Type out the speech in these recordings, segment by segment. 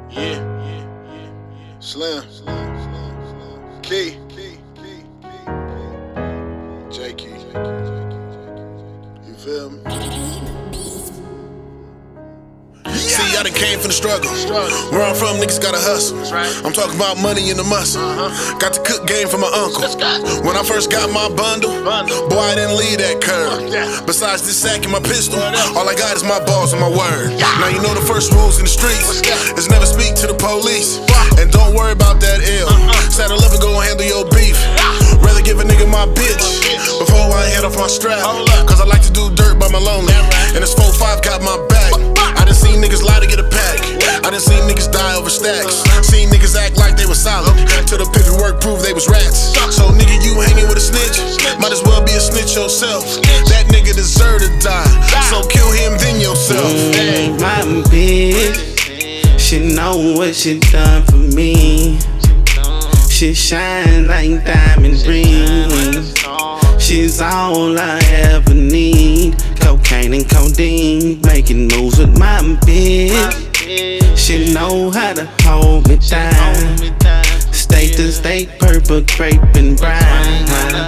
Slim, Key, J-Key, you feel me? See, I done came from the struggle. Where I'm from, niggas gotta hustle. I'm talking about money in the muscle. Got the cook game from my uncle. When I first got my bundle, boy, I didn't leave that curve. Besides this sack and my pistol, all I got is my balls and my word. Now you know the first rules in the streets is never speak to the police. And don't worry about that ill. Saddle up and go handle your beef. Rather give a nigga my bitch before I head off my strap. Cause I like to do dirt by my lonely. And this 4-5 got my back. I done seen niggas lie to get a pack. I done seen niggas die over stacks. Seen niggas act like they was solid till the paperwork proved they was rats. So nigga, you hanging with a snitch, might as well be a snitch yourself. That nigga deserve to die, so kill him then yourself. My bitch, she know what she done for me. She shine like diamond rings. She's all I ever need. Cocaine and codeine, making moves with my bitch. She know how to hold me down. State to state, purple grape and brown.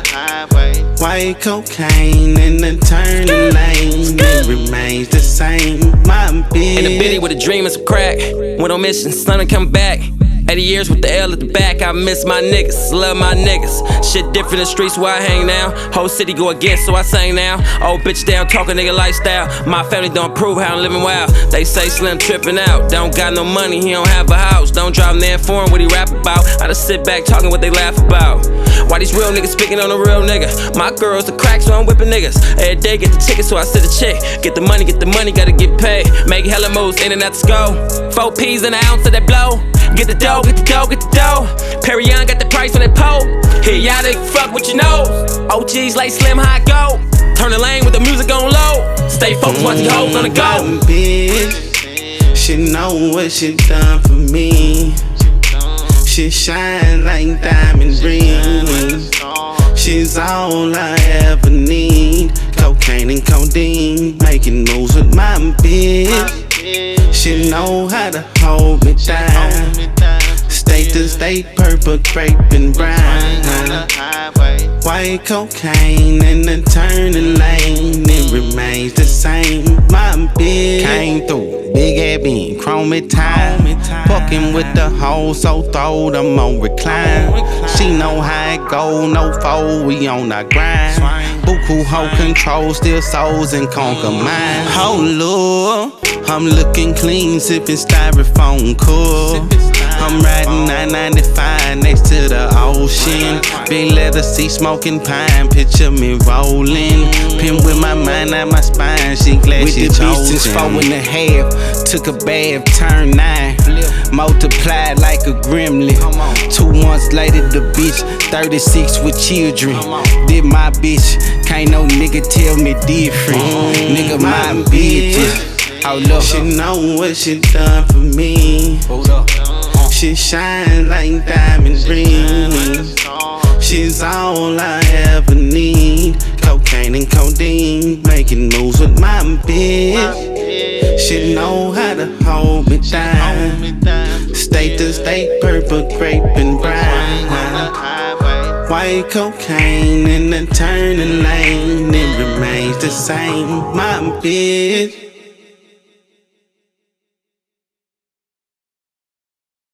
White cocaine in the turning lane, it remains the same. My bitch. In a bitty with a dream and some crack. Went on mission, son and come back. 80 years with the L at the back, I miss my niggas, love my niggas. Shit different in the streets where I hang now. Whole city go against, so I sing now. Old bitch down, talking nigga lifestyle. My family don't approve how I'm living wild. They say Slim tripping out. Don't got no money, he don't have a house. Don't drive there foreign what he rap about. I just sit back talking what they laugh about. Why these real niggas speaking on a real nigga? My girl's the crack, so I'm whipping niggas. Every day get the ticket, so I sit a chick. Get the money, gotta get paid. Make hella moves, in and out the skull. 4 P's in an ounce of that blow. Get the dough, get the dough, get the dough. Perrion got the price on that pole. Here y'all they fuck what you know. OGs like Slim, how I go. Turn the lane with the music on low. Stay focused, watch the hoes on the go. My bitch, she know what she done for me. She shine like diamond rings. She's all I ever need. Cocaine and codeine, making moves with my bitch. She know how to hold me down. State to state, purple grape and brown. White cocaine in the turning lane, it remains the same. My bitch came through, big ass bean, chrome it time. Fucking with the hoe, so throw them on recline. She know how it go, no foe, we on the grind. Buku hoe control, still souls and conquer mine. Hold up, I'm looking clean, sipping styrofoam cool. I'm riding 995 next to the ocean. Big leather seat, smoking pine. Picture me rolling. Pin with my mind out my spine. She glad with she chosen. With the beast since 4.5. Took a bath, turned 9. Multiplied like a gremlin. 2 months later, the bitch 36 with children. Did my bitch, can't no nigga tell me different. Nigga, my bitch. She know what she done for me. She shine like diamond rings. She's all I ever need. Cocaine and codeine, making moves with my bitch. She know how to hold me down. State to state, purple grape and brown. White cocaine in the turning lane, it remains the same. My bitch.